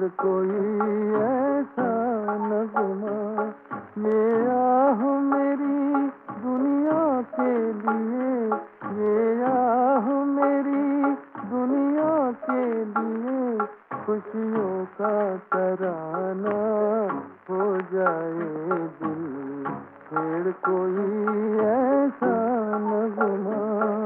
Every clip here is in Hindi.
छेड़ कोई ऐसा नगमा, ये आह मेरी दुनिया के लिए, ये आह मेरी दुनिया के लिए, खुशियों का तराना हो जाए दिल, छेड़ कोई ऐसा नगमा।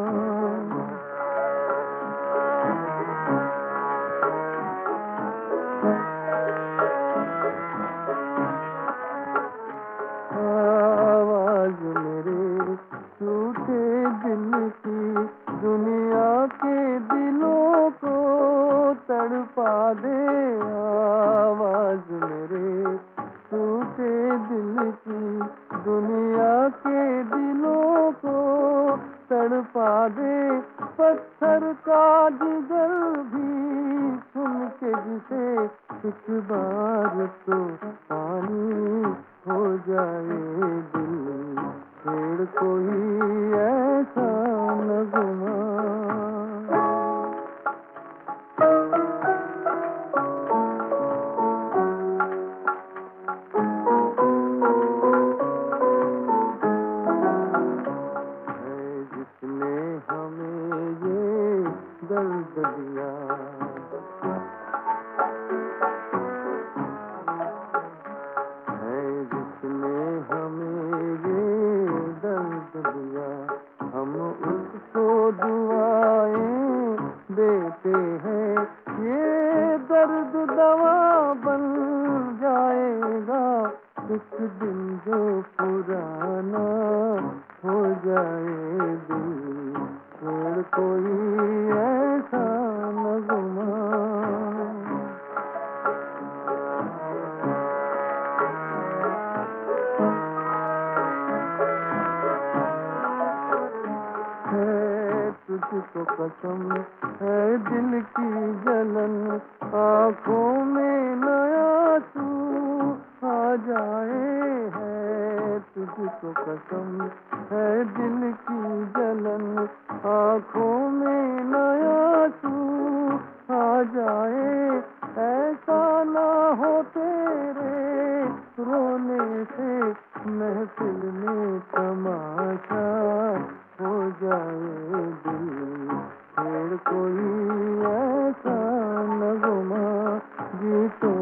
आवाज मेरे टूटे दिल की दुनिया के दिलों को तड़पा दे, आवाज मेरे टूटे दिल की दुनिया के दिलों को तड़पा दे, पत्थर का जिगर भी सुन के जिसे एक बार तो पानी हो जाए दिल, छेड़ कोई ऐसा नगमा। है जिसने हमें ये दर्द दिया, है जिसने हमें ये दर्द दिया, हम उसको दुआएं देते हैं, ये दर्द दवा बन जाएगा एक दिन जो पुराना हो जाए दिल, छेड़ कोई ऐसा नगमा। है तुझको कसम, है दिल की जलन, आंखों में नया आंसू आ जाए, है तुझको कसम, है दिल की जलन, आंखों में नया आंसू आ जाए, ऐसा ना हो तेरे रोने से महफिल में तमाशा हो जाए दिल, छेड़ कोई ऐसा नगमा, गीतों